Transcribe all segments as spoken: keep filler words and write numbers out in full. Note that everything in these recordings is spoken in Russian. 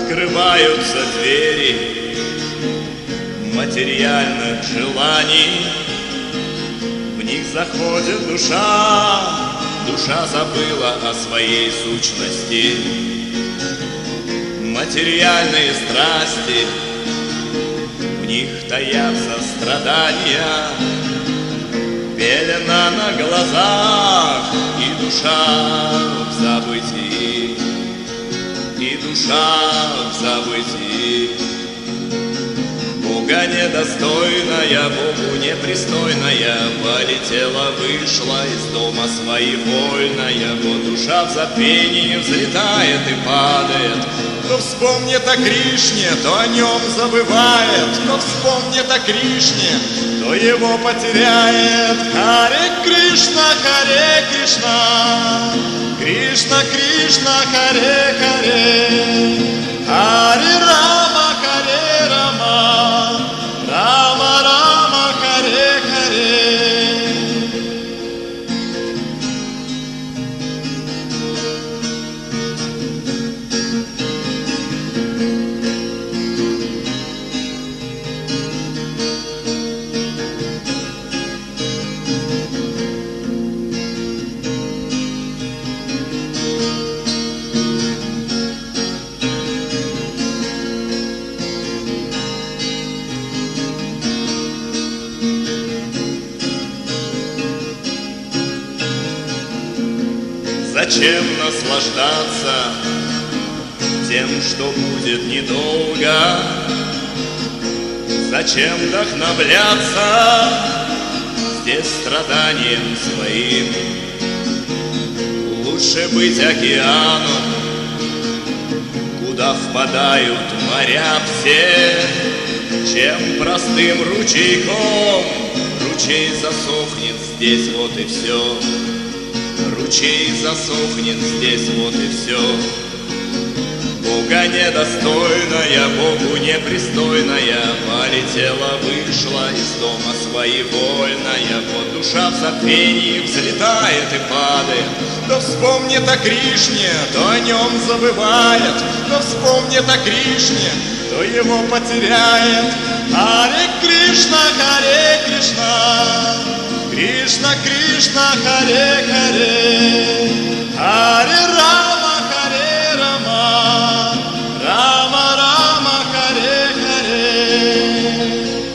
Открываются двери материальных желаний, в них заходит душа, душа забыла о своей сущности. Материальные страсти, в них таятся страдания, пелена на глазах, и душа в забытии, и душа в забытии. Бога недостойная, Богу непристойная, полетела, вышла из дома своевольная. Вот душа в забвении взлетает и падает. Кто вспомнит о Кришне, то о нем забывает. Кто вспомнит о Кришне, то его потеряет. Харе Кришна, Харе Кришна, Кришна Кришна, Харе Харе, Харе Рама, Харе Рама, Рама Рама, Харе Харе. Зачем наслаждаться тем, что будет недолго? Зачем вдохновляться здесь страданием своим? Лучше быть океаном, куда впадают моря все, чем простым ручейком. Ручей засохнет здесь, вот и все. Ручей засохнет здесь, вот и все. Бога недостойная, Богу непристойная, полетела, вышла из дома своевольная. Вот душа в забвении взлетает и падает. Кто вспомнит о Кришне, то о нем забывает. Кто вспомнит о Кришне, то его потеряет. Харе Кришна, Харе Кришна, Кришна Кришна, Харе Харе, Харе Рама, Харе Рама, Рама Рама, Харе Харе.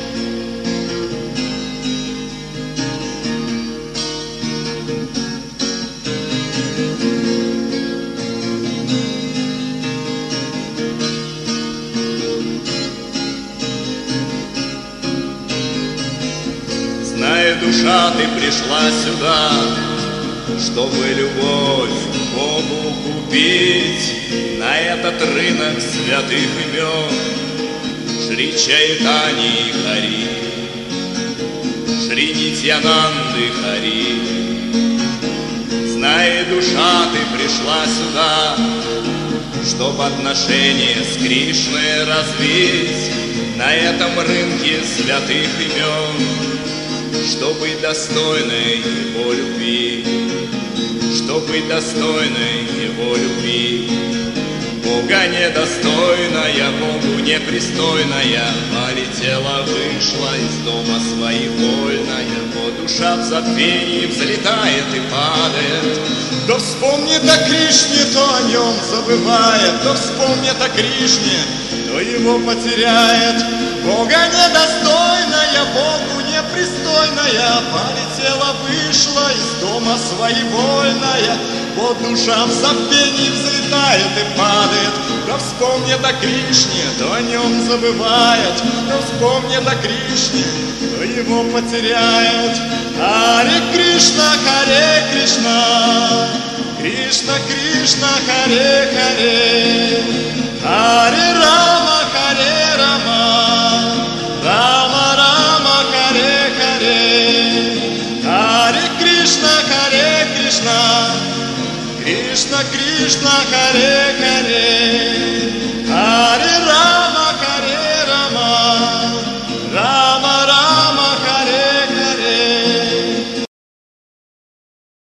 Знай, душа, ты пришла сюда, чтобы любовь к Богу купить на этот рынок святых имен. Шри Чайтани Хари, Шри Нитьянанды Хари. Знай, душа, ты пришла сюда, чтобы отношения с Кришной развить на этом рынке святых имен. Чтоб быть достойной его любви, чтоб быть достойной его любви. Бога недостойная, Богу непристойная, полетела, вышла из дома своевольная. Вот душа в забвении взлетает и падает. Кто вспомнит о Кришне, то о нем забывает. Кто вспомнит о Кришне, то его потеряет. Бога недостойная, Богу непристойная, полетела, вышла из дома своевольная. Вот душа в забвении взлетает и падает. Кто вспомнит о Кришне, то о нем забывает. Кто вспомнит о Кришне, то его потеряет. Харе Кришна, Харе Кришна, Кришна Кришна, Харе Харе, Харе Рама, Харе Рама, Рама Рама, Харе Харе, Харе Кришна, Харе Кришна, Кришна Кришна, Харе Харе, Харе Рама.